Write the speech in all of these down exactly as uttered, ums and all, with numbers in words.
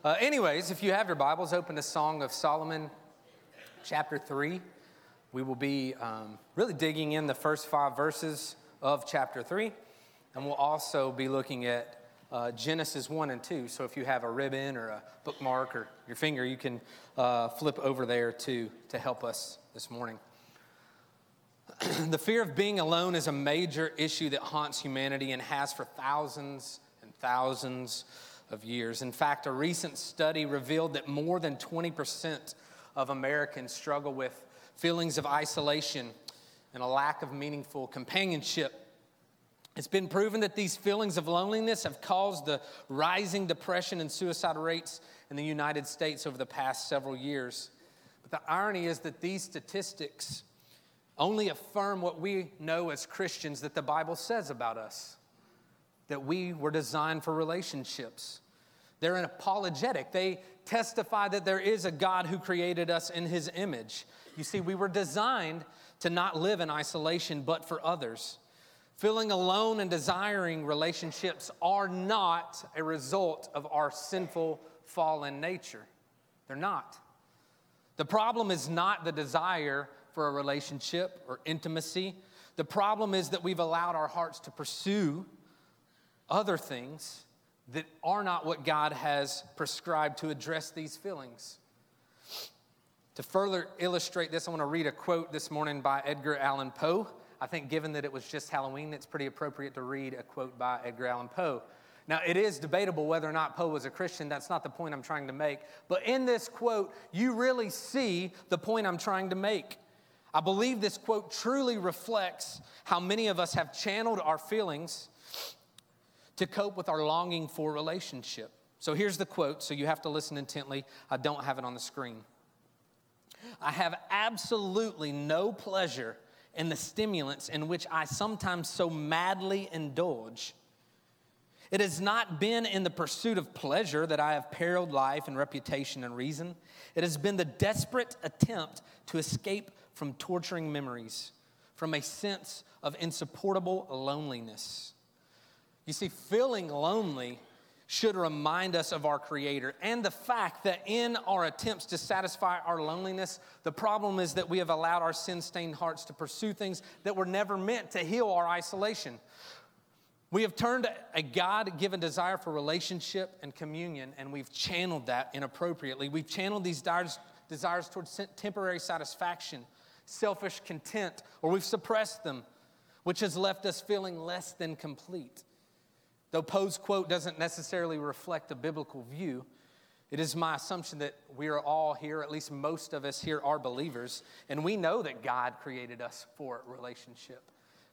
Uh, anyways, if you have your Bibles, open to Song of Solomon, chapter three. We will be um, really digging in the first five verses of chapter three, and we'll also be looking at uh, Genesis one and two. So if you have a ribbon or a bookmark or your finger, you can uh, flip over there to, to help us this morning. The fear of being alone is a major issue that haunts humanity and has for thousands and thousands of years. In fact, a recent study revealed that more than twenty percent of Americans struggle with feelings of isolation and a lack of meaningful companionship. It's been proven that these feelings of loneliness have caused the rising depression and suicide rates in the United States over the past several years. But the irony is that these statistics only affirm what we know as Christians that the Bible says about us, that we were designed for relationships. They're an apologetic. They testify that there is a God who created us in his image. You see, we were designed to not live in isolation, but for others. Feeling alone and desiring relationships are not a result of our sinful, fallen nature. They're not. The problem is not the desire for a relationship or intimacy. The problem is that we've allowed our hearts to pursue other things that are not what God has prescribed to address these feelings. To further illustrate this, I want to read a quote this morning by Edgar Allan Poe. I think given that it was just Halloween, it's pretty appropriate to read a quote by Edgar Allan Poe. Now, it is debatable whether or not Poe was a Christian. That's not the point I'm trying to make. But in this quote, you really see the point I'm trying to make. I believe this quote truly reflects how many of us have channeled our feelings to cope with our longing for relationship. So here's the quote, so you have to listen intently. I don't have it on the screen. I have absolutely no pleasure in the stimulants in which I sometimes so madly indulge. It has not been in the pursuit of pleasure that I have periled life and reputation and reason. It has been the desperate attempt to escape from torturing memories, from a sense of insupportable loneliness. You see, feeling lonely should remind us of our Creator and the fact that in our attempts to satisfy our loneliness, the problem is that we have allowed our sin-stained hearts to pursue things that were never meant to heal our isolation. We have turned a God-given desire for relationship and communion, and we've channeled that inappropriately. We've channeled these desires, desires towards temporary satisfaction, selfish content, or we've suppressed them, which has left us feeling less than complete. Though Poe's quote doesn't necessarily reflect a biblical view, it is my assumption that we are all here, at least most of us here are believers, and we know that God created us for relationship.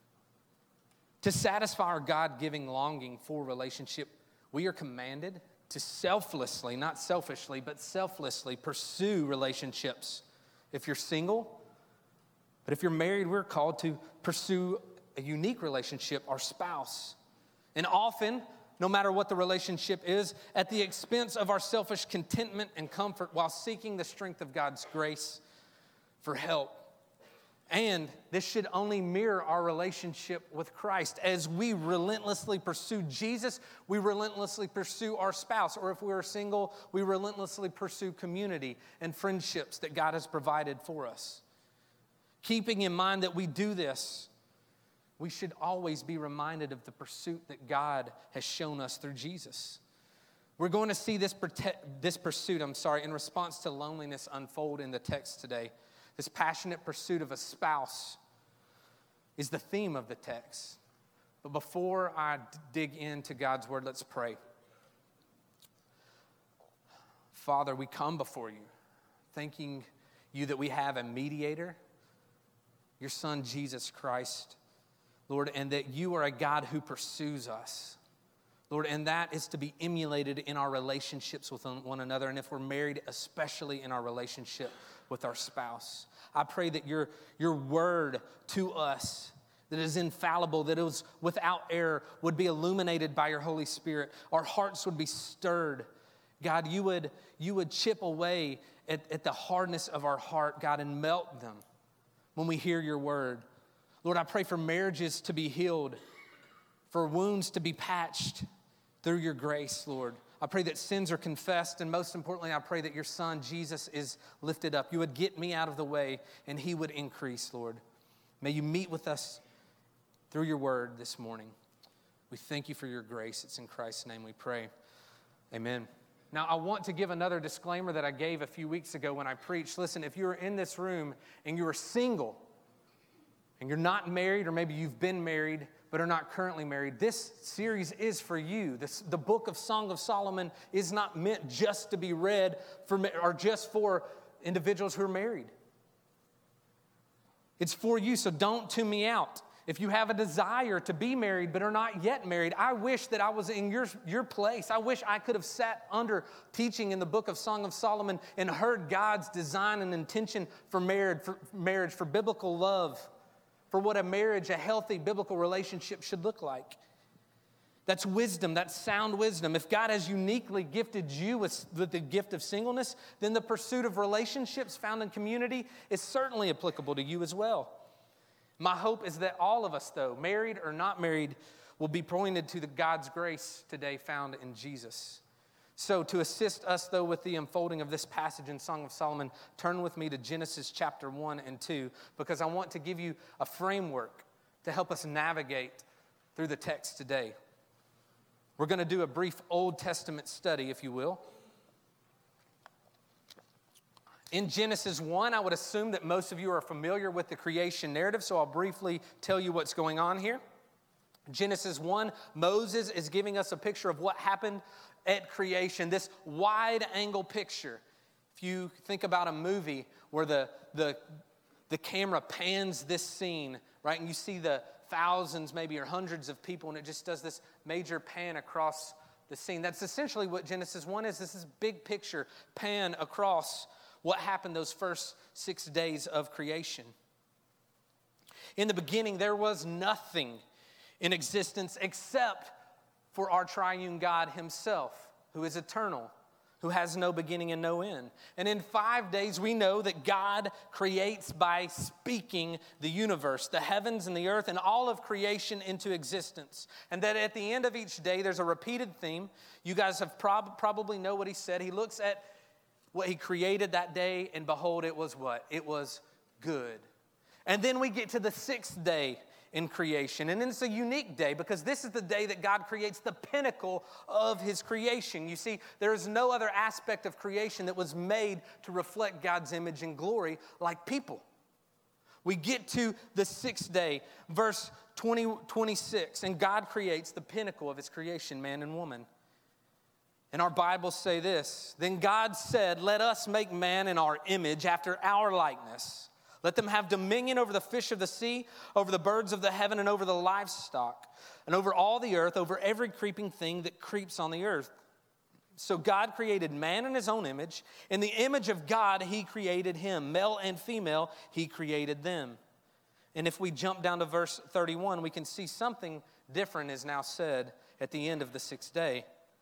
To satisfy our God-giving longing for relationship, we are commanded to selflessly, not selfishly, but selflessly pursue relationships. If you're single, but if you're married, we're called to pursue a unique relationship, our spouse. And often, no matter what the relationship is, at the expense of our selfish contentment and comfort while seeking the strength of God's grace for help. And this should only mirror our relationship with Christ. As we relentlessly pursue Jesus, we relentlessly pursue our spouse. Or if we are single, we relentlessly pursue community and friendships that God has provided for us. Keeping in mind that we do this, we should always be reminded of the pursuit that God has shown us through Jesus. We're going to see this, prote- this pursuit, I'm sorry, in response to loneliness unfold in the text today. This passionate pursuit of a spouse is the theme of the text. But before I d- dig into God's word, let's pray. Father, we come before you, thanking you that we have a mediator, your Son, Jesus Christ, Lord, and that you are a God who pursues us. Lord, and that is to be emulated in our relationships with one another, and if we're married, especially in our relationship with our spouse. I pray that your, your word to us that is infallible, that is without error, would be illuminated by your Holy Spirit. Our hearts would be stirred. God, you would, you would chip away at, at the hardness of our heart, God, and melt them when we hear your word. Lord, I pray for marriages to be healed, for wounds to be patched through your grace, Lord. I pray that sins are confessed, and most importantly, I pray that your Son, Jesus, is lifted up. You would get me out of the way, and he would increase, Lord. May you meet with us through your word this morning. We thank you for your grace. It's in Christ's name we pray. Amen. Now, I want to give another disclaimer that I gave a few weeks ago when I preached. Listen, if you're in this room and you're single, and you're not married, or maybe you've been married but are not currently married, this series is for you. This, the book of Song of Solomon is not meant just to be read for or just for individuals who are married. It's for you, so don't tune me out. If you have a desire to be married but are not yet married, I wish that I was in your, your place. I wish I could have sat under teaching in the book of Song of Solomon and heard God's design and intention for marriage, for marriage, for biblical love, for what a marriage, a healthy biblical relationship should look like. That's wisdom, that's sound wisdom. If God has uniquely gifted you with, with the gift of singleness, then the pursuit of relationships found in community is certainly applicable to you as well. My hope is that all of us, though, married or not married, will be pointed to the God's grace today found in Jesus. So to assist us, though, with the unfolding of this passage in Song of Solomon, turn with me to Genesis chapter one and two, because I want to give you a framework to help us navigate through the text today. We're going to do a brief Old Testament study, if you will. In Genesis one, I would assume that most of you are familiar with the creation narrative, so I'll briefly tell you what's going on here. Genesis one, Moses is giving us a picture of what happened at creation, this wide-angle picture. If you think about a movie where the, the, the camera pans this scene, right, and you see the thousands maybe or hundreds of people, and it just does this major pan across the scene. That's essentially what Genesis one is. This is big picture pan across what happened those first six days of creation. In the beginning, there was nothing in existence except for our triune God himself, who is eternal, who has no beginning and no end. And in five days, we know that God creates by speaking the universe, the heavens and the earth, and all of creation into existence. And that at the end of each day, there's a repeated theme. You guys have prob- probably know what he said. He looks at what he created that day, and behold, it was what? It was good. And then we get to the sixth day in creation. And it's a unique day because this is the day that God creates the pinnacle of his creation. You see, there is no other aspect of creation that was made to reflect God's image and glory like people. We get to the sixth day, verse twenty, twenty-six, and God creates the pinnacle of his creation, man and woman. And our Bibles say this, then God said, let us make man in our image after our likeness. Let them have dominion over the fish of the sea, over the birds of the heaven, and over the livestock, and over all the earth, over every creeping thing that creeps on the earth. So God created man in his own image. In the image of God, he created him. Male and female, he created them. And if we jump down to verse thirty-one, we can see something different is now said at the end of the sixth day.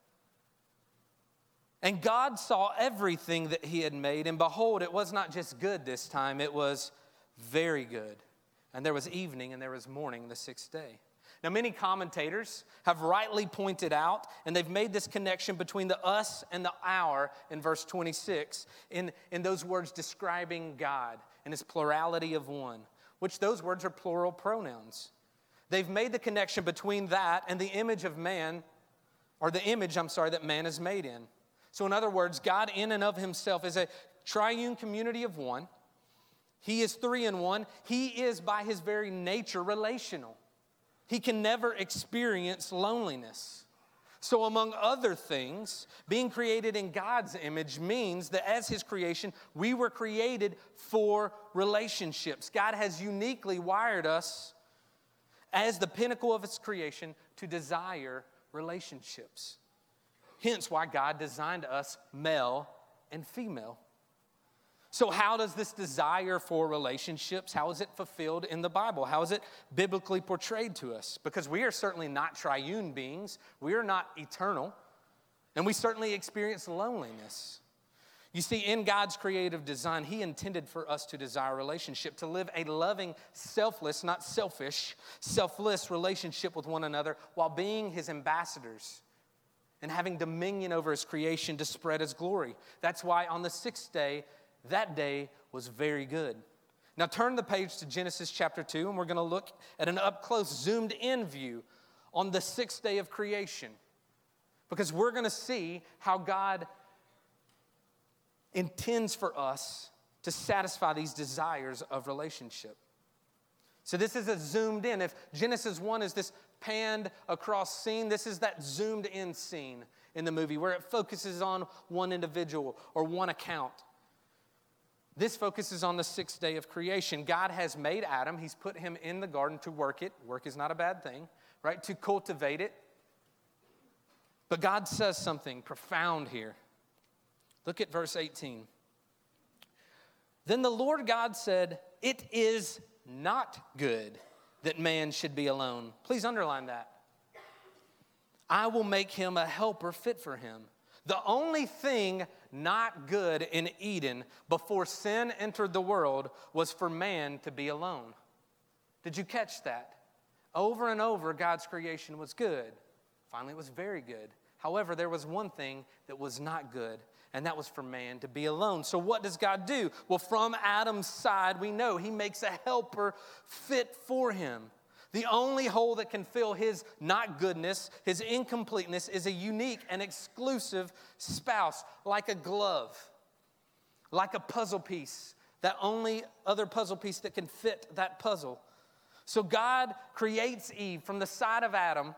And God saw everything that he had made, and behold, it was not just good this time, it was very good. And there was evening and there was morning the sixth day. Now, many commentators have rightly pointed out, and they've made this connection between the us and the our in verse twenty-six, in, in those words describing God in his plurality of one, which those words are plural pronouns. They've made the connection between that and the image of man, or the image, I'm sorry, that man is made in. So in other words, God in and of himself is a triune community of one. He is three in one. He is by his very nature relational. He can never experience loneliness. So among other things, being created in God's image means that as his creation, we were created for relationships. God has uniquely wired us as the pinnacle of his creation to desire relationships. Hence why God designed us male and female. So how does this desire for relationships, how is it fulfilled in the Bible? How is it biblically portrayed to us? Because we are certainly not triune beings. We are not eternal. And we certainly experience loneliness. You see, in God's creative design, he intended for us to desire a relationship, to live a loving, selfless, not selfish, selfless relationship with one another while being his ambassadors and having dominion over his creation to spread his glory. That's why on the sixth day, that day was very good. Now turn the page to Genesis chapter two, and we're going to look at an up-close, zoomed-in view on the sixth day of creation. Because we're going to see how God intends for us to satisfy these desires of relationship. So this is a zoomed in. If Genesis one is this panned across scene, this is that zoomed in scene in the movie where it focuses on one individual or one account. This focuses on the sixth day of creation. God has made Adam. He's put him in the garden to work it. Work is not a bad thing, right? To cultivate it. But God says something profound here. Look at verse eighteen. Then the Lord God said, "It is not good that man should be alone." Please underline that. "I will make him a helper fit for him." The only thing not good in Eden before sin entered the world was for man to be alone. Did you catch that? Over and over, God's creation was good. Finally, it was very good. However, there was one thing that was not good, and that was for man to be alone. So what does God do? Well, from Adam's side, we know he makes a helper fit for him. The only hole that can fill his not goodness, his incompleteness, is a unique and exclusive spouse, like a glove, like a puzzle piece, that only other puzzle piece that can fit that puzzle. So God creates Eve from the side of Adam,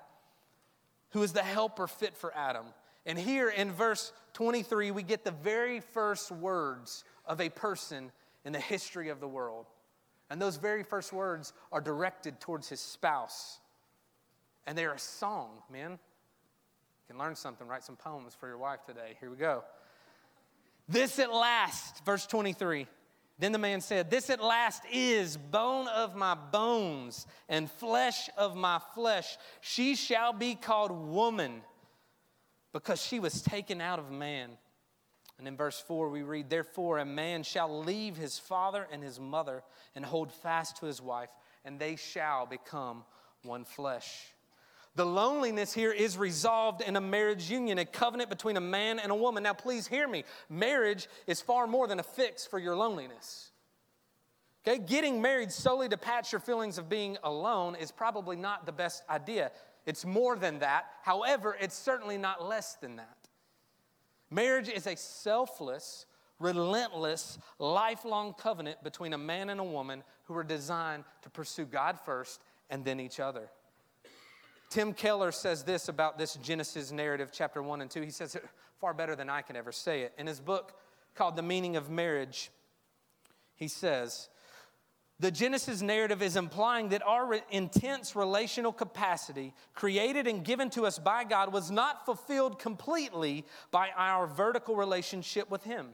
who is the helper fit for Adam. And here in verse twenty-three, we get the very first words of a person in the history of the world. And those very first words are directed towards his spouse. And they're a song, man. You can learn something, write some poems for your wife today. Here we go. "This at last," verse twenty-three. "Then the man said, 'This at last is bone of my bones and flesh of my flesh. She shall be called woman, because she was taken out of man.'" And in verse four we read, "Therefore a man shall leave his father and his mother and hold fast to his wife, and they shall become one flesh." The loneliness here is resolved in a marriage union, a covenant between a man and a woman. Now please hear me. Marriage is far more than a fix for your loneliness. Okay, getting married solely to patch your feelings of being alone is probably not the best idea. It's more than that. However, it's certainly not less than that. Marriage is a selfless, relentless, lifelong covenant between a man and a woman who are designed to pursue God first and then each other. Tim Keller says this about this Genesis narrative, chapter one and two. He says it far better than I can ever say it. In his book called The Meaning of Marriage, he says, "The Genesis narrative is implying that our re- intense relational capacity, created and given to us by God, was not fulfilled completely by our vertical relationship with Him.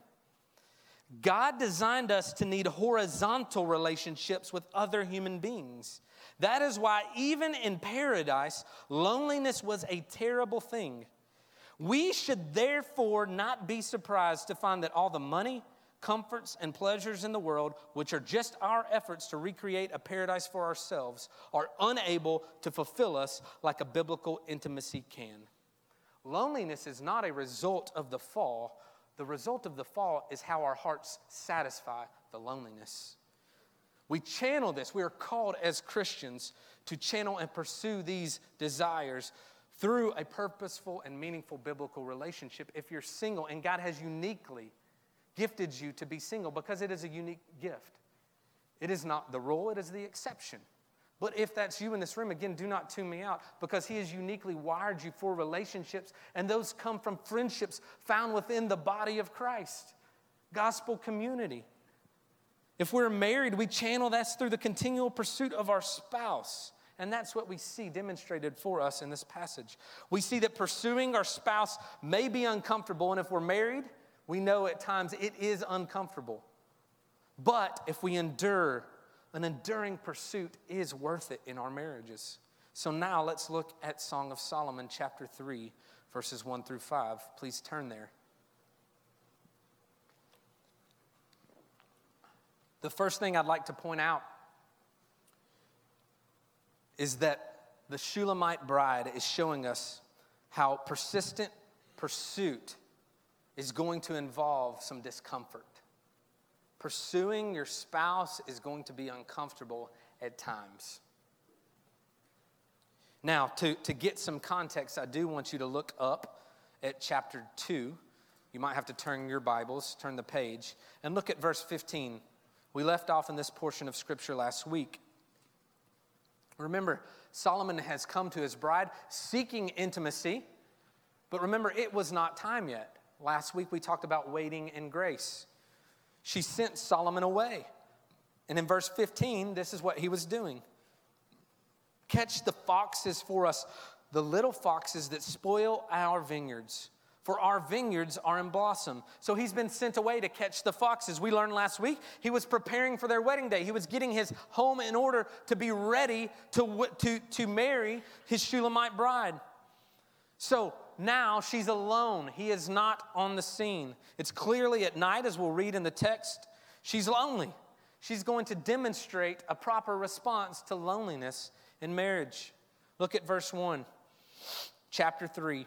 God designed us to need horizontal relationships with other human beings. That is why even in paradise, loneliness was a terrible thing. We should therefore not be surprised to find that all the money, comforts, and pleasures in the world, which are just our efforts to recreate a paradise for ourselves, are unable to fulfill us like a biblical intimacy can." Loneliness is not a result of the fall. The result of the fall is how our hearts satisfy the loneliness. We channel this. We are called as Christians to channel and pursue these desires through a purposeful and meaningful biblical relationship. If you're single, and God has uniquely gifted you to be single, because it is a unique gift. It is not the rule, it is the exception. But if that's you in this room, again, do not tune me out, because He has uniquely wired you for relationships, and those come from friendships found within the body of Christ, gospel community. If we're married, we channel that through the continual pursuit of our spouse. And that's what we see demonstrated for us in this passage. We see that pursuing our spouse may be uncomfortable, and if we're married, we know at times it is uncomfortable. But if we endure, an enduring pursuit is worth it in our marriages. So now let's look at Song of Solomon, chapter three, verses one through five. Please turn there. The first thing I'd like to point out is that the Shulamite bride is showing us how persistent pursuit is going to involve some discomfort. Pursuing your spouse is going to be uncomfortable at times. Now, to, to get some context, I do want you to look up at chapter two. You might have to turn your Bibles, turn the page, and look at verse fifteen. We left off in this portion of Scripture last week. Remember, Solomon has come to his bride seeking intimacy, but remember, it was not time yet. Last week we talked about waiting in grace. She sent Solomon away. And in verse fifteen, this is what he was doing. Catch the foxes for us, the little foxes that spoil our vineyards. For our vineyards are in blossom. So he's been sent away to catch the foxes. We learned last week he was preparing for their wedding day. He was getting his home in order to be ready to, to, to marry his Shulamite bride. So now she's alone. He is not on the scene. It's clearly at night, as we'll read in the text. She's lonely. She's going to demonstrate a proper response to loneliness in marriage. Look at verse one, chapter three.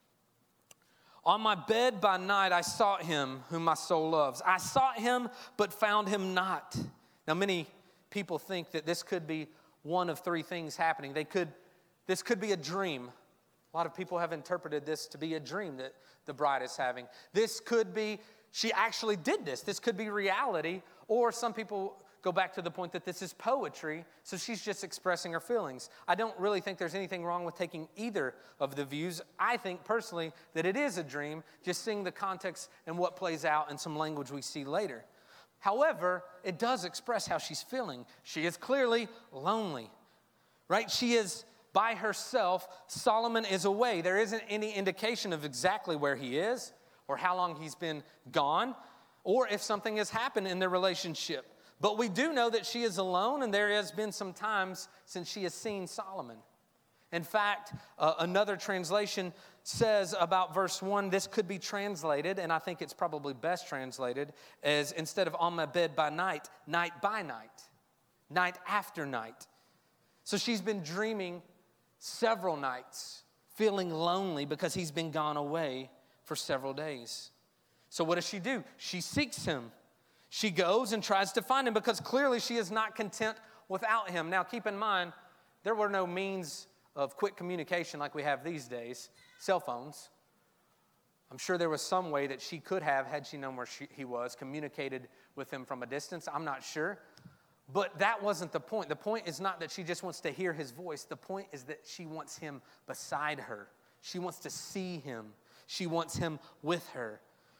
On my bed by night I sought him whom my soul loves. I sought him but found him not. Now many people think that this could be one of three things happening. They could, this could be a dream. A lot of people have interpreted this to be a dream that the bride is having. This could be, she actually did this. This could be reality. Or some people go back to the point that this is poetry, so she's just expressing her feelings. I don't really think there's anything wrong with taking either of the views. I think personally that it is a dream, just seeing the context and what plays out in some language we see later. However, it does express how she's feeling. She is clearly lonely, right? She is by herself. Solomon is away. There isn't any indication of exactly where he is or how long he's been gone or if something has happened in their relationship. But we do know that she is alone, and there has been some times since she has seen Solomon. In fact, uh, another translation says about verse one, this could be translated, and I think it's probably best translated, as instead of on my bed by night, night by night, night after night. So she's been dreaming several nights, feeling lonely because he's been gone away for several days. So what does she do? She seeks him. She goes and tries to find him because clearly she is not content without him. Now, keep in mind, there were no means of quick communication like we have these days, cell phones. I'm sure there was some way that she could have, had she known where she, he was, communicated with him from a distance. I'm not sure. But that wasn't the point. The point is not that she just wants to hear his voice. The point is that she wants him beside her. She wants to see him. She wants him with her.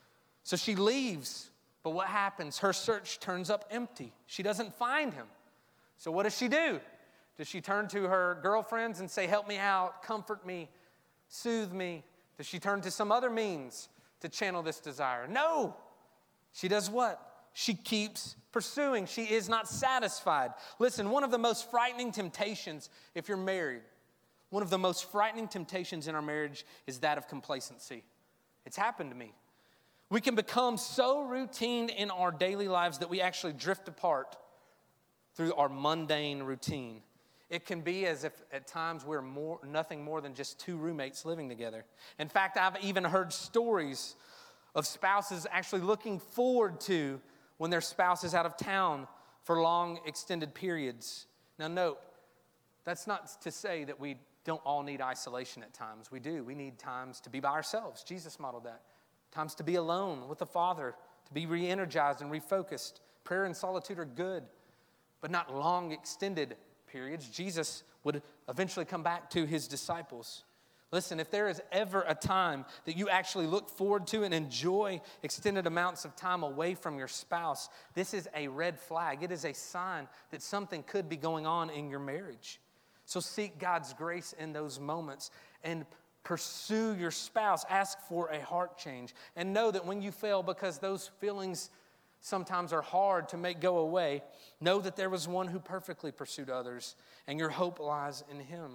So she leaves. But what happens? Her search turns up empty. She doesn't find him. So what does she do? Does she turn to her girlfriends and say, help me out, comfort me, soothe me? Does she turn to some other means to channel this desire? No. She does what? She keeps pursuing. She is not satisfied. Listen, one of the most frightening temptations if you're married, one of the most frightening temptations in our marriage is that of complacency. It's happened to me. We can become so routine in our daily lives that we actually drift apart through our mundane routine. It can be as if at times we're more, nothing more than just two roommates living together. In fact, I've even heard stories of spouses actually looking forward to when their spouse is out of town for long extended periods. Now note, that's not to say that we don't all need isolation at times. We do. We need times to be by ourselves. Jesus modeled that. Times to be alone with the Father, to be re-energized and refocused. Prayer and solitude are good, but not long extended periods. Jesus would eventually come back to his disciples. Listen, if there is ever a time that you actually look forward to and enjoy extended amounts of time away from your spouse, this is a red flag. It is a sign that something could be going on in your marriage. So seek God's grace in those moments and pursue your spouse. Ask for a heart change. And know that when you fail, because those feelings sometimes are hard to make go away, know that there was one who perfectly pursued others, and your hope lies in him.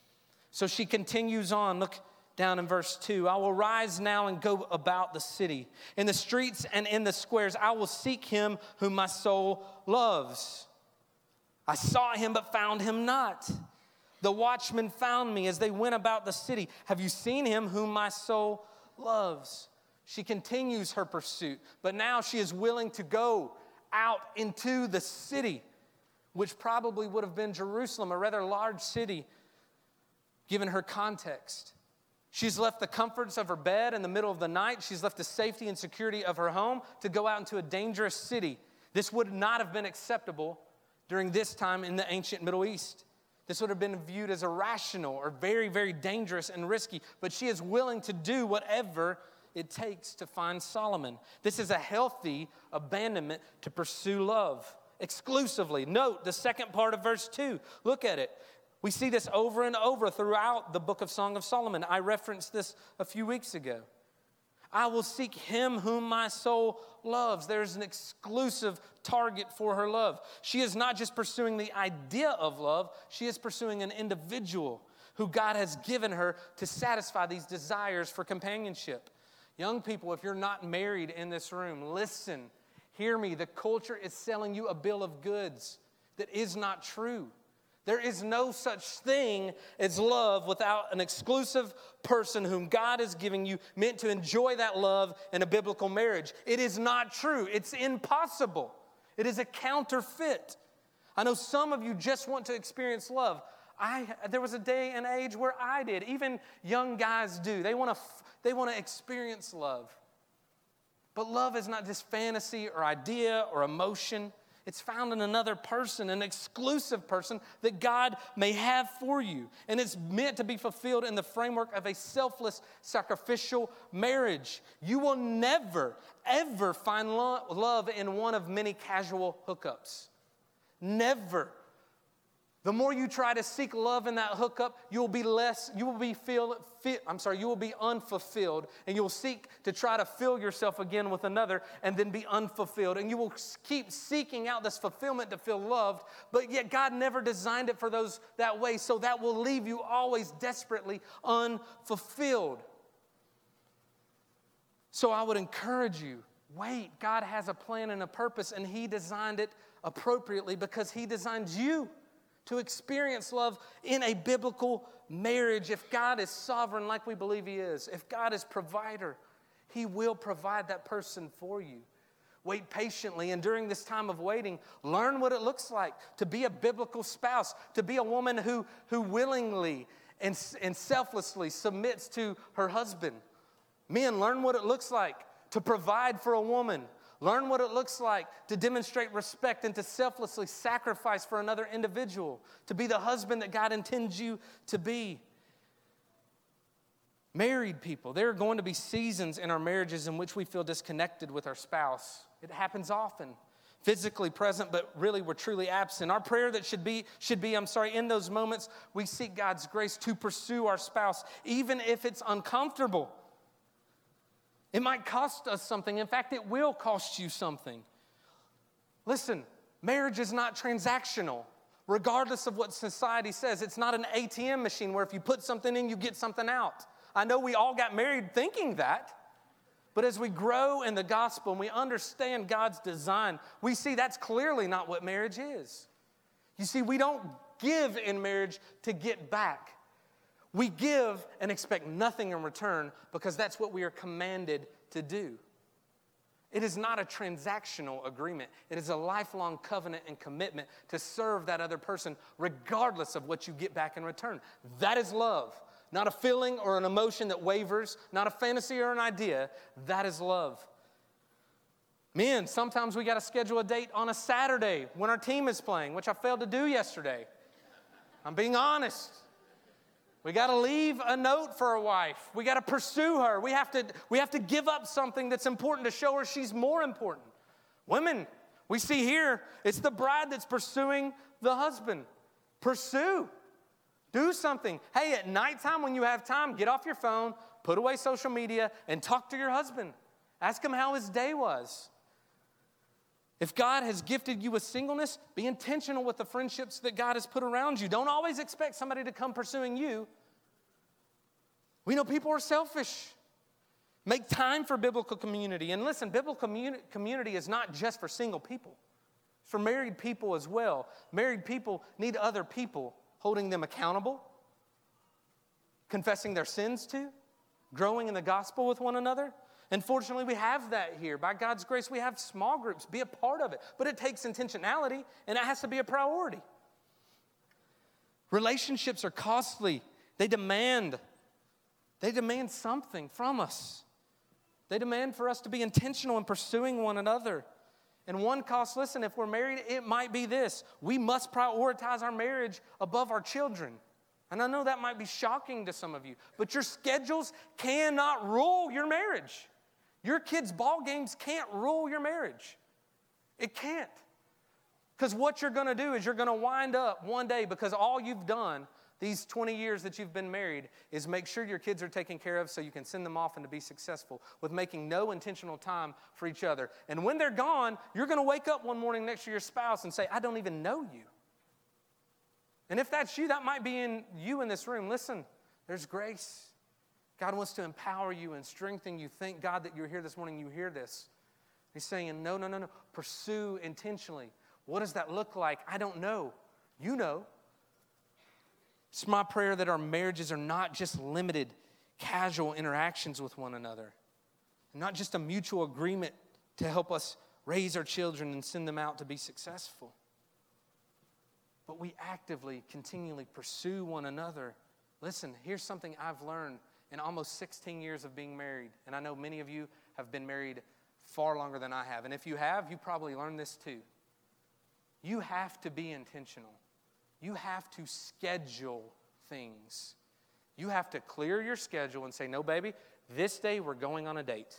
So she continues on. Look down in verse two. I will rise now and go about the city. In the streets and in the squares, I will seek him whom my soul loves. I sought him but found him not. The watchmen found me as they went about the city. Have you seen him whom my soul loves? She continues her pursuit, but now she is willing to go out into the city, which probably would have been Jerusalem, a rather large city, given her context. She's left the comforts of her bed in the middle of the night. She's left the safety and security of her home to go out into a dangerous city. This would not have been acceptable during this time in the ancient Middle East. This would have been viewed as irrational or very, very dangerous and risky. But she is willing to do whatever it takes to find Solomon. This is a healthy abandonment to pursue love exclusively. Note the second part of verse two. Look at it. We see this over and over throughout the book of Song of Solomon. I referenced this a few weeks ago. I will seek him whom my soul loves. There's an exclusive target for her love. She is not just pursuing the idea of love. She is pursuing an individual who God has given her to satisfy these desires for companionship. Young people, if you're not married in this room, listen, hear me. The culture is selling you a bill of goods that is not true. There is no such thing as love without an exclusive person whom God is giving you, meant to enjoy that love in a biblical marriage. It is not true. It's impossible. It is a counterfeit. I know some of you just want to experience love. I, there was a day and age where I did. Even young guys do. They want to, they want to experience love. But love is not just fantasy or idea or emotion. It's found in another person, an exclusive person that God may have for you. And it's meant to be fulfilled in the framework of a selfless, sacrificial marriage. You will never, ever find lo- love in one of many casual hookups. Never. The more you try to seek love in that hookup, you will be less, you will be feel, feel, I'm sorry, you will be unfulfilled, and you'll seek to try to fill yourself again with another and then be unfulfilled. And you will keep seeking out this fulfillment to feel loved, but yet God never designed it for those that way, so that will leave you always desperately unfulfilled. So I would encourage you, wait, God has a plan and a purpose, and He designed it appropriately because He designed you to experience love in a biblical marriage. If God is sovereign like we believe He is, if God is provider, He will provide that person for you. Wait patiently, and during this time of waiting, learn what it looks like to be a biblical spouse, to be a woman who, who willingly and, and selflessly submits to her husband. Men, learn what it looks like to provide for a woman. Learn what it looks like to demonstrate respect and to selflessly sacrifice for another individual, to be the husband that God intends you to be. Married people, there are going to be seasons in our marriages in which we feel disconnected with our spouse. It happens often. Physically present, but really we're truly absent. Our prayer that should be, should be, I'm sorry, in those moments, we seek God's grace to pursue our spouse, even if it's uncomfortable. It might cost us something. In fact, it will cost you something. Listen, marriage is not transactional, regardless of what society says. It's not an A T M machine where if you put something in, you get something out. I know we all got married thinking that, but as we grow in the gospel and we understand God's design, we see that's clearly not what marriage is. You see, we don't give in marriage to get back. We give and expect nothing in return because that's what we are commanded to do. It is not a transactional agreement. It is a lifelong covenant and commitment to serve that other person regardless of what you get back in return. That is love. Not a feeling or an emotion that wavers, not a fantasy or an idea. That is love. Men, sometimes we got to schedule a date on a Saturday when our team is playing, which I failed to do yesterday. I'm being honest. We got to leave a note for a wife. We got to pursue her. We have to, we have to give up something that's important to show her she's more important. Women, we see here, it's the bride that's pursuing the husband. Pursue. Do something. Hey, at nighttime when you have time, get off your phone, put away social media, and talk to your husband. Ask him how his day was. If God has gifted you with singleness, be intentional with the friendships that God has put around you. Don't always expect somebody to come pursuing you. We know people are selfish. Make time for biblical community. And listen, biblical communi- community is not just for single people. It's for married people as well. Married people need other people holding them accountable, confessing their sins to, growing in the gospel with one another. And fortunately, we have that here. By God's grace, we have small groups. Be a part of it. But it takes intentionality, and it has to be a priority. Relationships are costly. They demand, they demand something from us. They demand for us to be intentional in pursuing one another. And one cost, listen, if we're married, it might be this. We must prioritize our marriage above our children. And I know that might be shocking to some of you, but your schedules cannot rule your marriage. Your kids' ball games can't rule your marriage. It can't. Because what you're going to do is you're going to wind up one day, because all you've done these twenty years that you've been married is make sure your kids are taken care of so you can send them off and to be successful with making no intentional time for each other. And when they're gone, you're going to wake up one morning next to your spouse and say, I don't even know you. And if that's you, that might be in you in this room. Listen, there's grace. God wants to empower you and strengthen you. Thank God that you're here this morning. You hear this. He's saying, no, no, no, no. Pursue intentionally. What does that look like? I don't know. You know. It's my prayer that our marriages are not just limited, casual interactions with one another, not just a mutual agreement to help us raise our children and send them out to be successful, but we actively, continually pursue one another. Listen, here's something I've learned in almost sixteen years of being married, and I know many of you have been married far longer than I have, and if you have, you probably learned this too. You have to be intentional. You have to schedule things. You have to clear your schedule and say, no, baby, this day we're going on a date.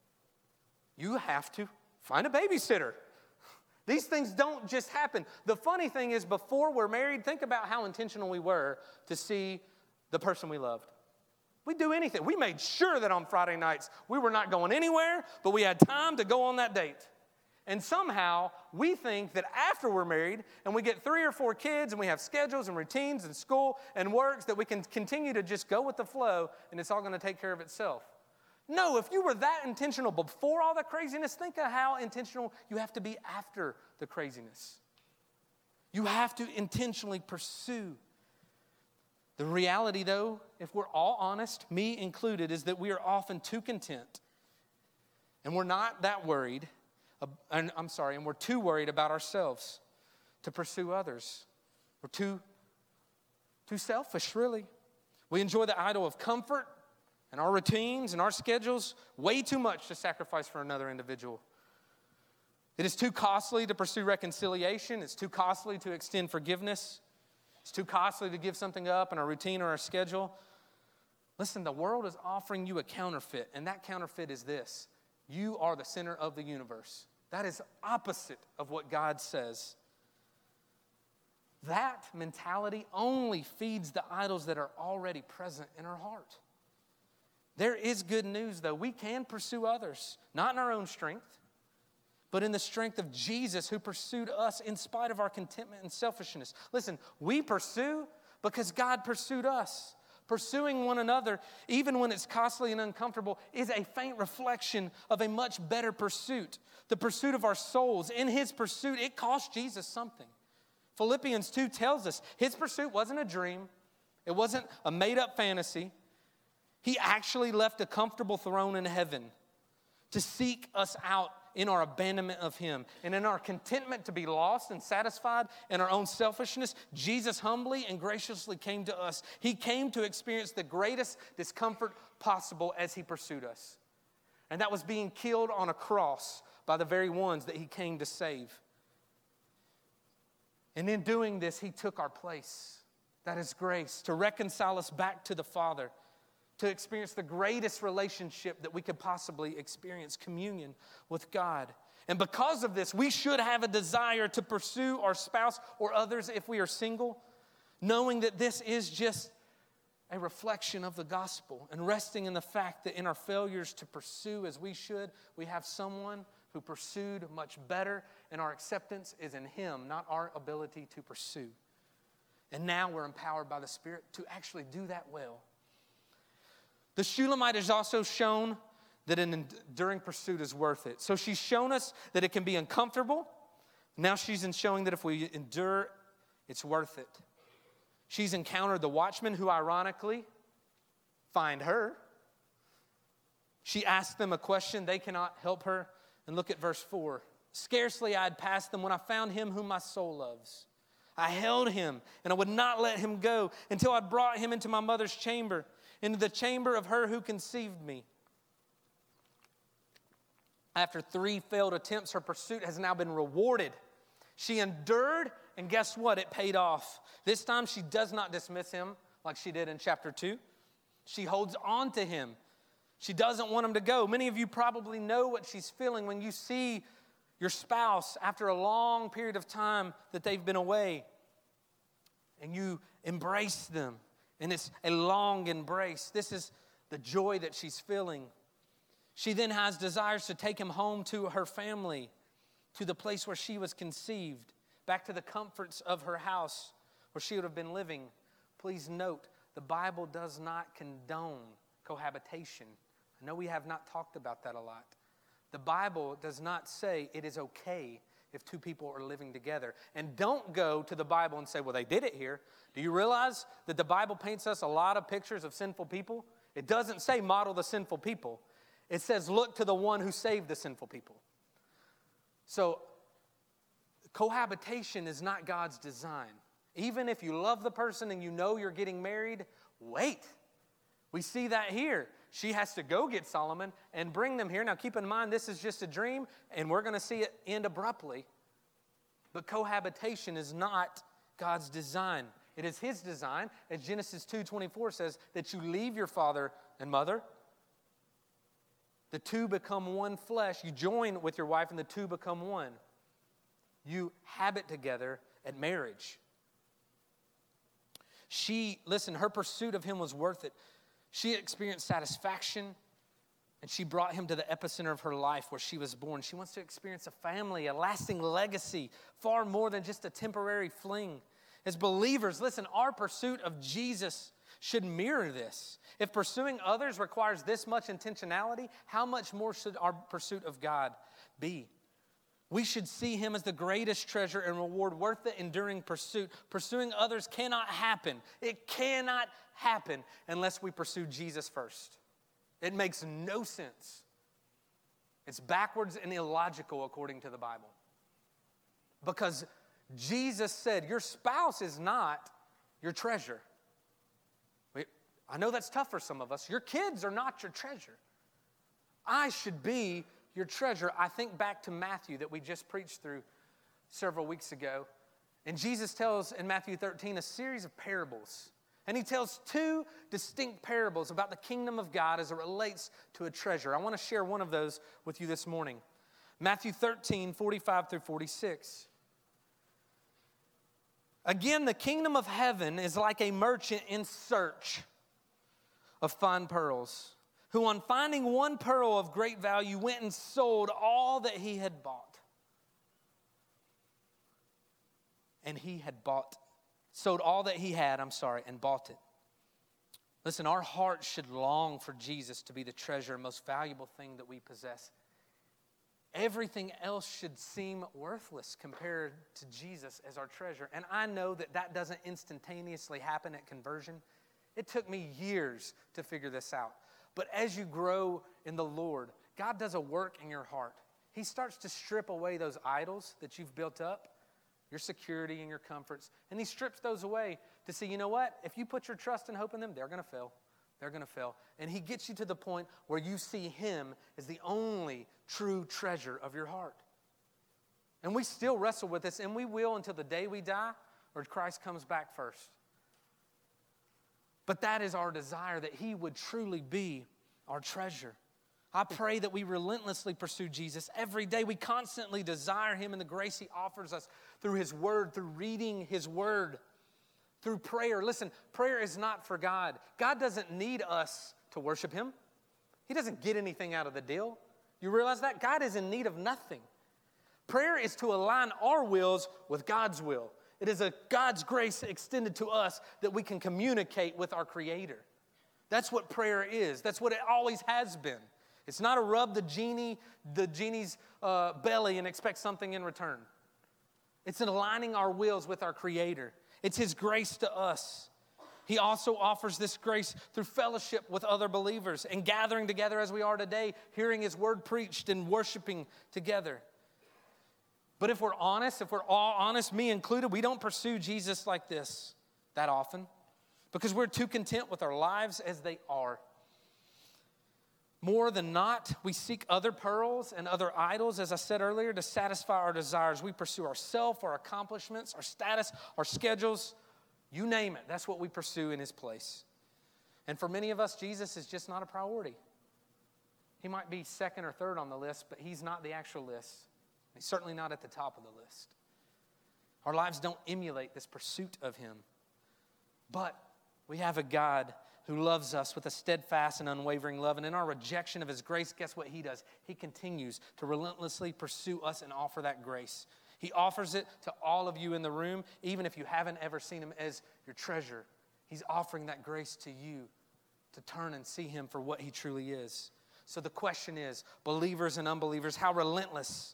You have to find a babysitter. These things don't just happen. The funny thing is, before we're married, think about how intentional we were to see the person we loved. We'd do anything. We made sure that on Friday nights we were not going anywhere, but we had time to go on that date. And somehow we think that after we're married and we get three or four kids and we have schedules and routines and school and works that we can continue to just go with the flow and it's all going to take care of itself. No, if you were that intentional before all the craziness, think of how intentional you have to be after the craziness. You have to intentionally pursue. The reality, though, if we're all honest, me included, is that we are often too content and we're not that worried. And I'm sorry, and we're too worried about ourselves to pursue others. We're too, too selfish, really. We enjoy the idol of comfort and our routines and our schedules way too much to sacrifice for another individual. It is too costly to pursue reconciliation. It's too costly to extend forgiveness. It's too costly to give something up in our routine or our schedule. Listen, the world is offering you a counterfeit, and that counterfeit is this. You are the center of the universe. That is opposite of what God says. That mentality only feeds the idols that are already present in our heart. There is good news, though. We can pursue others, not in our own strength, but in the strength of Jesus, who pursued us in spite of our contentment and selfishness. Listen, we pursue because God pursued us. Pursuing one another, even when it's costly and uncomfortable, is a faint reflection of a much better pursuit. The pursuit of our souls. In his pursuit, it cost Jesus something. Philippians two tells us his pursuit wasn't a dream. It wasn't a made-up fantasy. He actually left a comfortable throne in heaven to seek us out in our abandonment of him. And in our contentment to be lost and satisfied in our own selfishness, Jesus humbly and graciously came to us. He came to experience the greatest discomfort possible as he pursued us. And that was being killed on a cross by the very ones that he came to save. And in doing this, he took our place. That is grace, to reconcile us back to the Father, to experience the greatest relationship that we could possibly experience, communion with God. And because of this, we should have a desire to pursue our spouse or others if we are single, knowing that this is just a reflection of the gospel and resting in the fact that in our failures to pursue as we should, we have someone who pursued much better, and our acceptance is in him, not our ability to pursue. And now we're empowered by the Spirit to actually do that well. The Shulamite has also shown that an enduring pursuit is worth it. So she's shown us that it can be uncomfortable. Now she's in showing that if we endure, it's worth it. She's encountered the watchmen who ironically find her. She asks them a question. They cannot help her. And look at verse four. Scarcely I had passed them when I found him whom my soul loves. I held him, and I would not let him go until I brought him into my mother's chamber, into the chamber of her who conceived me. After three failed attempts, her pursuit has now been rewarded. She endured, and guess what? It paid off. This time she does not dismiss him like she did in chapter two. She holds on to him. She doesn't want him to go. Many of you probably know what she's feeling when you see your spouse after a long period of time that they've been away, and you embrace them, and it's a long embrace. This is the joy that she's feeling. She then has desires to take him home to her family, to the place where she was conceived, back to the comforts of her house where she would have been living. Please note, the Bible does not condone cohabitation. I know we have not talked about that a lot. The Bible does not say it is okay if two people are living together. And don't go to the Bible and say, well, they did it here. Do you realize that the Bible paints us a lot of pictures of sinful people? It doesn't say model the sinful people. It says look to the one who saved the sinful people. So cohabitation is not God's design. Even if you love the person and you know you're getting married, wait. We see that here. She has to go get Solomon and bring them here. Now keep in mind, this is just a dream, and we're going to see it end abruptly. But cohabitation is not God's design. It is his design, as Genesis two twenty-four says, that you leave your father and mother. The two become one flesh. You join with your wife, and the two become one. You habit together at marriage. She, listen, her pursuit of him was worth it. She experienced satisfaction, and she brought him to the epicenter of her life where she was born. She wants to experience a family, a lasting legacy, far more than just a temporary fling. As believers, listen, our pursuit of Jesus should mirror this. If pursuing others requires this much intentionality, how much more should our pursuit of God be? We should see him as the greatest treasure and reward worth the enduring pursuit. Pursuing others cannot happen. It cannot happen unless we pursue Jesus first. It makes no sense. It's backwards and illogical according to the Bible. Because Jesus said, your spouse is not your treasure. I know that's tough for some of us. Your kids are not your treasure. I should be your treasure. I think back to Matthew that we just preached through several weeks ago. And Jesus tells in Matthew thirteen a series of parables. And he tells two distinct parables about the kingdom of God as it relates to a treasure. I want to share one of those with you this morning. Matthew thirteen, forty-five through forty-six. Again, the kingdom of heaven is like a merchant in search of fine pearls, who on finding one pearl of great value went and sold all that he had bought. And he had bought, sold all that he had, I'm sorry, and bought it. Listen, our hearts should long for Jesus to be the treasure and most valuable thing that we possess. Everything else should seem worthless compared to Jesus as our treasure. And I know that that doesn't instantaneously happen at conversion. It took me years to figure this out. But as you grow in the Lord, God does a work in your heart. He starts to strip away those idols that you've built up, your security and your comforts, and he strips those away to see, you know what? If you put your trust and hope in them, they're going to fail. They're going to fail. And he gets you to the point where you see him as the only true treasure of your heart. And we still wrestle with this, and we will until the day we die or Christ comes back first. But that is our desire, that he would truly be our treasure. I pray that we relentlessly pursue Jesus every day. We constantly desire him and the grace he offers us through his word, through reading his word, through prayer. Listen, prayer is not for God. God doesn't need us to worship him. He doesn't get anything out of the deal. You realize that? God is in need of nothing. Prayer is to align our wills with God's will. It is a God's grace extended to us that we can communicate with our Creator. That's what prayer is. That's what it always has been. It's not a rub the genie, the genie's uh, belly and expect something in return. It's in aligning our wills with our Creator. It's his grace to us. He also offers this grace through fellowship with other believers and gathering together as we are today, hearing his word preached and worshiping together. But if we're honest, if we're all honest, me included, we don't pursue Jesus like this that often because we're too content with our lives as they are. More than not, we seek other pearls and other idols, as I said earlier, to satisfy our desires. We pursue ourselves, our accomplishments, our status, our schedules. You name it, that's what we pursue in his place. And for many of us, Jesus is just not a priority. He might be second or third on the list, but he's not the actual list. He's certainly not at the top of the list. Our lives don't emulate this pursuit of him. But we have a God who loves us with a steadfast and unwavering love. And in our rejection of his grace, guess what he does? He continues to relentlessly pursue us and offer that grace. He offers it to all of you in the room, even if you haven't ever seen him as your treasure. He's offering that grace to you to turn and see him for what he truly is. So the question is, believers and unbelievers, how relentless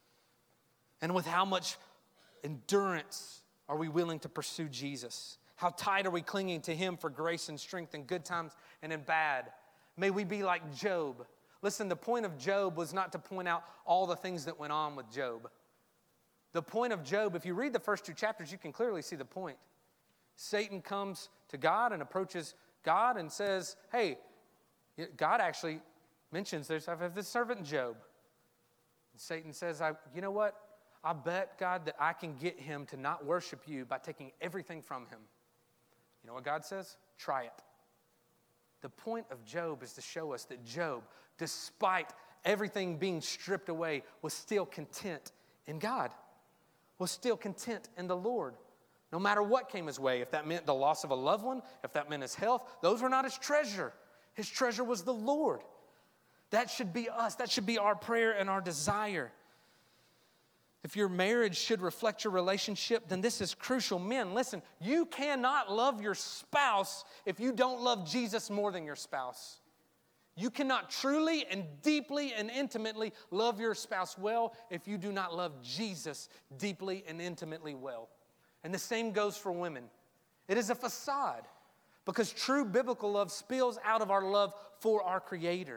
and with how much endurance are we willing to pursue Jesus? How tight are we clinging to him for grace and strength in good times and in bad? May we be like Job. Listen, the point of Job was not to point out all the things that went on with Job. The point of Job, if you read the first two chapters, you can clearly see the point. Satan comes to God and approaches God and says, hey, God actually mentions this. I have this servant Job. And Satan says, I, you know what? I bet, God, that I can get him to not worship you by taking everything from him. You know what God says? Try it. The point of Job is to show us that Job, despite everything being stripped away, was still content in God, was still content in the Lord. No matter what came his way, if that meant the loss of a loved one, if that meant his health, those were not his treasure. His treasure was the Lord. That should be us. That should be our prayer and our desire. If your marriage should reflect your relationship, then this is crucial. Men, listen, you cannot love your spouse if you don't love Jesus more than your spouse. You cannot truly and deeply and intimately love your spouse well if you do not love Jesus deeply and intimately well. And the same goes for women. It is a facade because true biblical love spills out of our love for our Creator.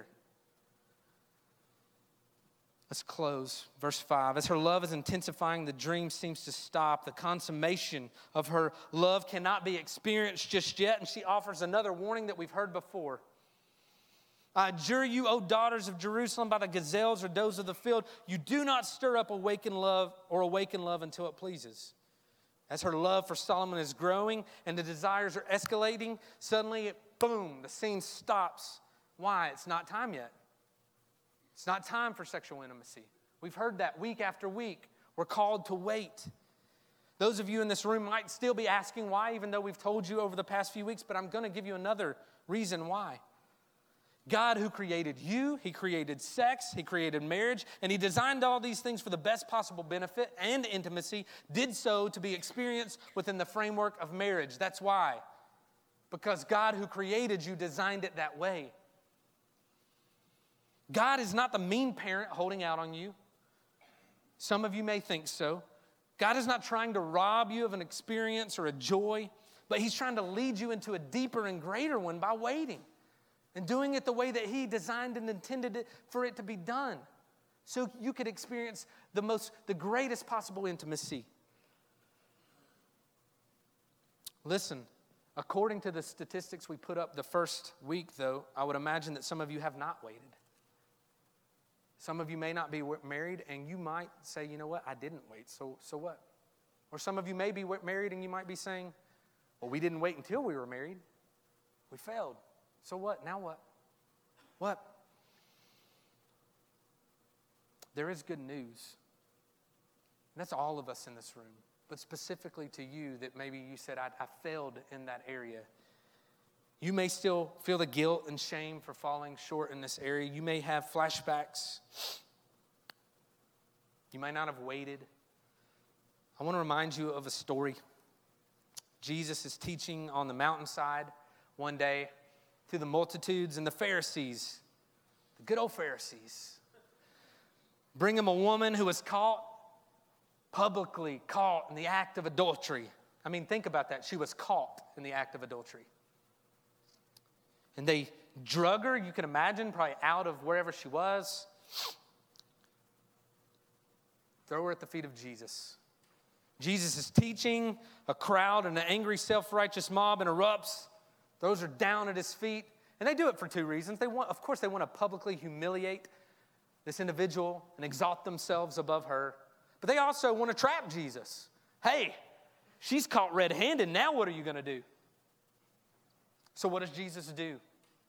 Let's close. Verse five. As her love is intensifying, the dream seems to stop. The consummation of her love cannot be experienced just yet. And she offers another warning that we've heard before. I adjure you, O daughters of Jerusalem, by the gazelles or does of the field, you do not stir up awaken love or awaken love until it pleases. As her love for Solomon is growing and the desires are escalating, suddenly, it, boom, the scene stops. Why? It's not time yet. It's not time for sexual intimacy. We've heard that week after week. We're called to wait. Those of you in this room might still be asking why, even though we've told you over the past few weeks, but I'm going to give you another reason why. God who created you, he created sex, he created marriage, and he designed all these things for the best possible benefit and intimacy, did so to be experienced within the framework of marriage. That's why. Because God who created you designed it that way. God is not the mean parent holding out on you. Some of you may think so. God is not trying to rob you of an experience or a joy, but he's trying to lead you into a deeper and greater one by waiting and doing it the way that he designed and intended it for it to be done, so you could experience the most, the greatest possible intimacy. Listen, according to the statistics we put up the first week, though, I would imagine that some of you have not waited. Some of you may not be married, and you might say, you know what, I didn't wait, so, so what? Or some of you may be married, and you might be saying, well, we didn't wait until we were married. We failed. So what? Now what? What? There is good news. And that's all of us in this room, but specifically to you that maybe you said, I, I failed in that area. You may still feel the guilt and shame for falling short in this area. You may have flashbacks. You might not have waited. I want to remind you of a story. Jesus is teaching on the mountainside one day to the multitudes, and the Pharisees, the good old Pharisees, bring him a woman who was caught, publicly caught in the act of adultery. I mean, think about that. She was caught in the act of adultery. And they drug her, you can imagine, probably out of wherever she was. Throw her at the feet of Jesus. Jesus is teaching, a crowd and an angry, self-righteous mob erupts. Throws her down at his feet. And they do it for two reasons. They want, of course, they want to publicly humiliate this individual and exalt themselves above her. But they also want to trap Jesus. Hey, she's caught red-handed. Now what are you going to do? So what does Jesus do?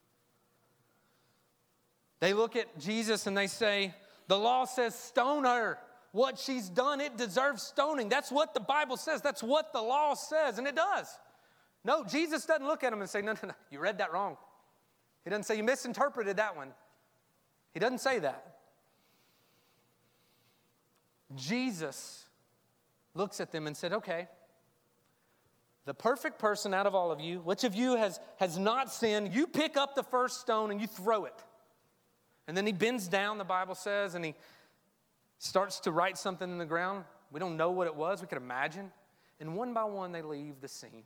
They look at Jesus and they say, the law says stone her. What she's done, it deserves stoning. That's what the Bible says. That's what the law says, and it does. No, Jesus doesn't look at him and say, no, no, no, you read that wrong. He doesn't say, you misinterpreted that one. He doesn't say that. Jesus looks at them and said, okay, the perfect person out of all of you, which of you has, has not sinned, you pick up the first stone and you throw it. And then he bends down, the Bible says, and he starts to write something in the ground. We don't know what it was. We could imagine. And one by one, they leave the scene.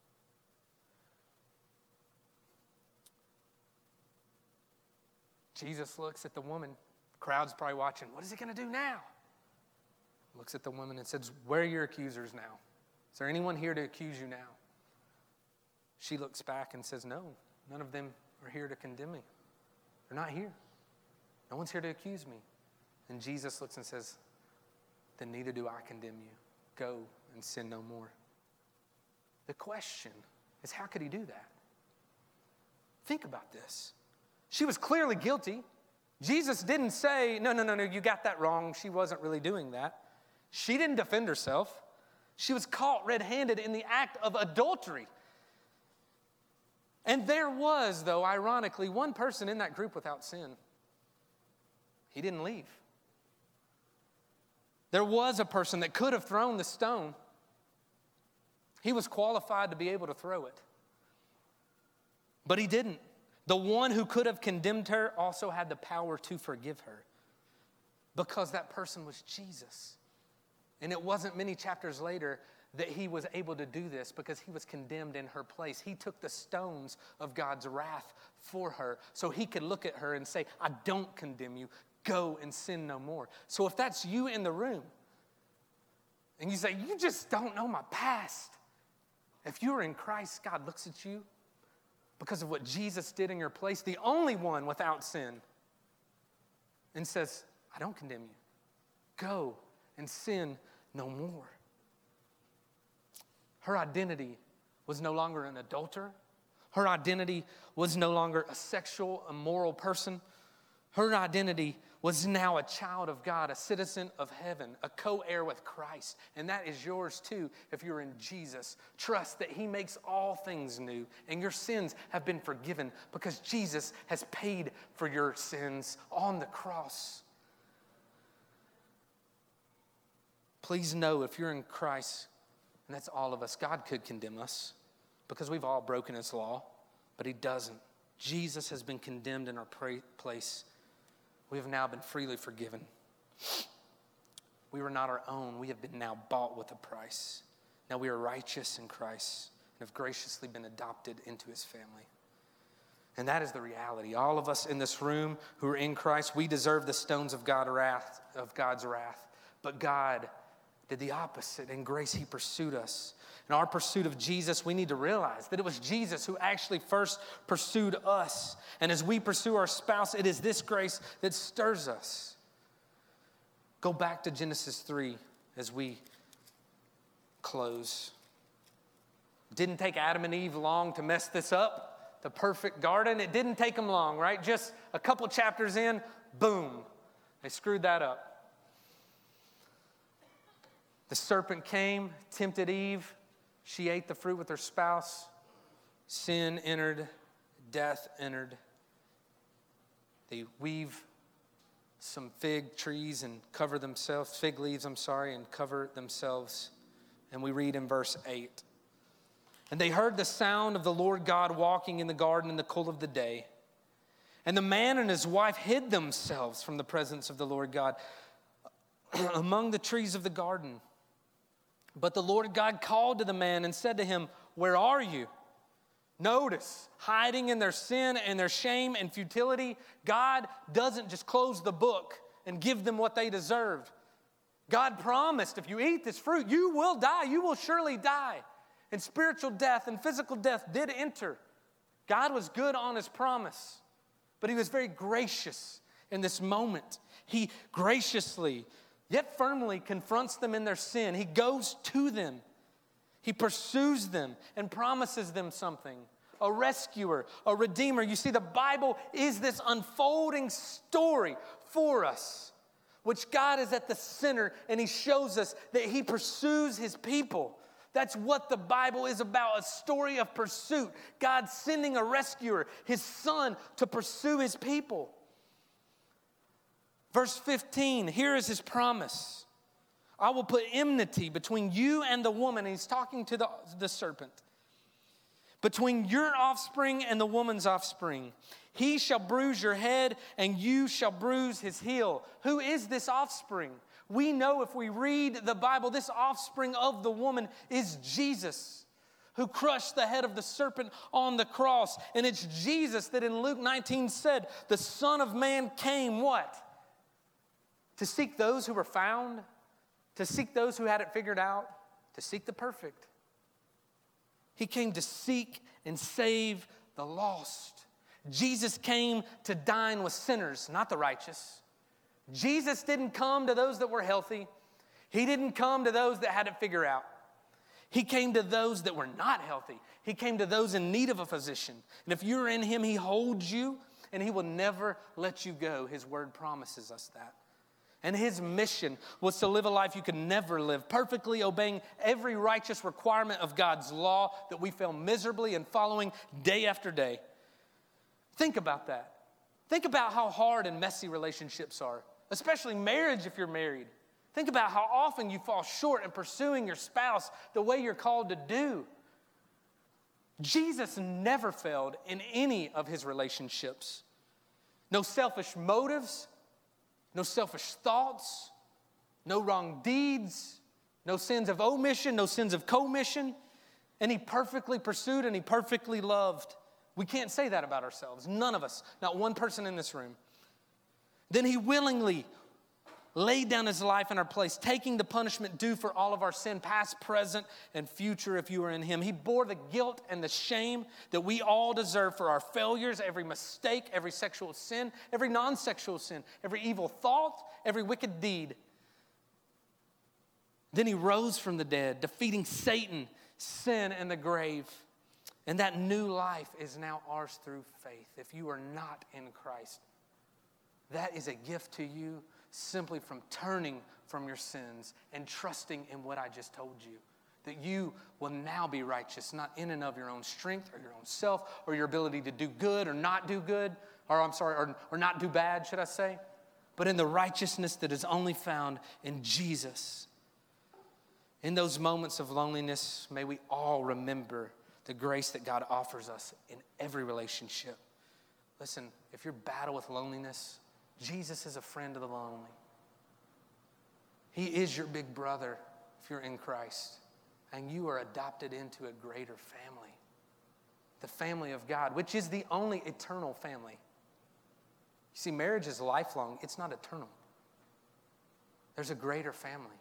Jesus looks at the woman. The crowd's probably watching. What is he going to do now? Looks at the woman and says, where are your accusers now? Is there anyone here to accuse you now? She looks back and says, no, none of them are here to condemn me. They're not here. No one's here to accuse me. And Jesus looks and says, then neither do I condemn you. Go and sin no more. The question is, how could he do that? Think about this. She was clearly guilty. Jesus didn't say, no, no, no, no, you got that wrong. She wasn't really doing that. She didn't defend herself. She was caught red-handed in the act of adultery. And there was, though, ironically, one person in that group without sin. He didn't leave. There was a person that could have thrown the stone. He was qualified to be able to throw it. But he didn't. The one who could have condemned her also had the power to forgive her, because that person was Jesus. And it wasn't many chapters later that he was able to do this, because he was condemned in her place. He took the stones of God's wrath for her so he could look at her and say, I don't condemn you. Go and sin no more. So if that's you in the room and you say, you just don't know my past. If you're in Christ, God looks at you because of what Jesus did in your place, the only one without sin, and says, I don't condemn you. Go and sin no more. Her identity was no longer an adulterer. Her identity was no longer a sexual, immoral person. Her identity was now a child of God, a citizen of heaven, a co-heir with Christ. And that is yours too if you're in Jesus. Trust that he makes all things new, and your sins have been forgiven because Jesus has paid for your sins on the cross. Please know, if you're in Christ, and that's all of us, God could condemn us because we've all broken his law, but he doesn't. Jesus has been condemned in our place. We have now been freely forgiven. We were not our own. We have been now bought with a price. Now we are righteous in Christ and have graciously been adopted into his family. And that is the reality. All of us in this room who are in Christ, we deserve the stones of God wrath, of God's wrath. But God did the opposite. In grace, he pursued us. In our pursuit of Jesus, we need to realize that it was Jesus who actually first pursued us. And as we pursue our spouse, it is this grace that stirs us. Go back to Genesis three as we close. It didn't take Adam and Eve long to mess this up. The perfect garden, it didn't take them long, right? Just a couple chapters in, boom, they screwed that up. The serpent came, tempted Eve. She ate the fruit with her spouse. Sin entered. Death entered. They weave some fig trees and cover themselves, fig leaves, I'm sorry, and cover themselves. And we read in verse eight. And they heard the sound of the Lord God walking in the garden in the cool of the day. And the man and his wife hid themselves from the presence of the Lord God among the trees of the garden. But the Lord God called to the man and said to him, where are you? Notice, hiding in their sin and their shame and futility, God doesn't just close the book and give them what they deserved. God promised if you eat this fruit, you will die. You will surely die. And spiritual death and physical death did enter. God was good on his promise, but he was very gracious in this moment. He graciously, yet firmly confronts them in their sin. He goes to them. He pursues them and promises them something. A rescuer, a redeemer. You see, the Bible is this unfolding story for us, which God is at the center, and he shows us that he pursues his people. That's what the Bible is about, a story of pursuit. God sending a rescuer, his son, to pursue his people. Verse fifteen, here is his promise. I will put enmity between you and the woman. And he's talking to the, the serpent. Between your offspring and the woman's offspring. He shall bruise your head and you shall bruise his heel. Who is this offspring? We know if we read the Bible, this offspring of the woman is Jesus, who crushed the head of the serpent on the cross. And it's Jesus that in Luke nineteen said, the Son of Man came what? To seek those who were found, to seek those who had it figured out, to seek the perfect. He came to seek and save the lost. Jesus came to dine with sinners, not the righteous. Jesus didn't come to those that were healthy. He didn't come to those that had it figured out. He came to those that were not healthy. He came to those in need of a physician. And if you're in him, he holds you and he will never let you go. His word promises us that. And his mission was to live a life you could never live, perfectly obeying every righteous requirement of God's law that we fail miserably in following day after day. Think about that. Think about how hard and messy relationships are, especially marriage if you're married. Think about how often you fall short in pursuing your spouse the way you're called to do. Jesus never failed in any of his relationships. No selfish motives. No selfish thoughts, no wrong deeds, no sins of omission, no sins of commission. And he perfectly pursued and he perfectly loved. We can't say that about ourselves. None of us, not one person in this room. Then he willingly laid down his life in our place, taking the punishment due for all of our sin, past, present, and future if you are in him. He bore the guilt and the shame that we all deserve for our failures, every mistake, every sexual sin, every non-sexual sin, every evil thought, every wicked deed. Then he rose from the dead, defeating Satan, sin, and the grave. And that new life is now ours through faith. If you are not in Christ, that is a gift to you simply from turning from your sins and trusting in what I just told you. That you will now be righteous, not in and of your own strength or your own self or your ability to do good or not do good, or I'm sorry, or, or not do bad, should I say, but in the righteousness that is only found in Jesus. In those moments of loneliness, may we all remember the grace that God offers us in every relationship. Listen, if you're battle with loneliness, Jesus is a friend of the lonely. He is your big brother if you're in Christ. And you are adopted into a greater family. The family of God, which is the only eternal family. You see, marriage is lifelong. It's not eternal. There's a greater family.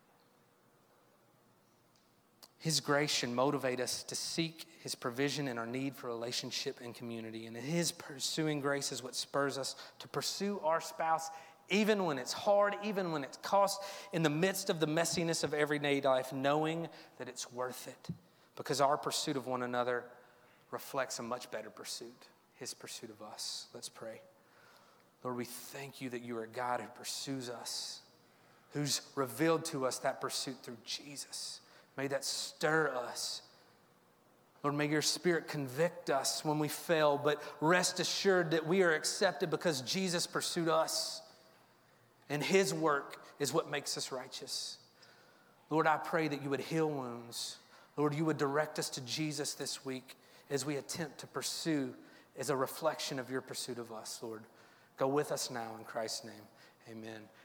His grace should motivate us to seek his provision in our need for relationship and community. And his pursuing grace is what spurs us to pursue our spouse even when it's hard, even when it costs, in the midst of the messiness of everyday life, knowing that it's worth it. Because our pursuit of one another reflects a much better pursuit, his pursuit of us. Let's pray. Lord, we thank you that you are a God who pursues us, who's revealed to us that pursuit through Jesus. May that stir us. Lord, may your Spirit convict us when we fail, but rest assured that we are accepted because Jesus pursued us. And his work is what makes us righteous. Lord, I pray that you would heal wounds. Lord, you would direct us to Jesus this week as we attempt to pursue as a reflection of your pursuit of us, Lord. Go with us now in Christ's name. Amen.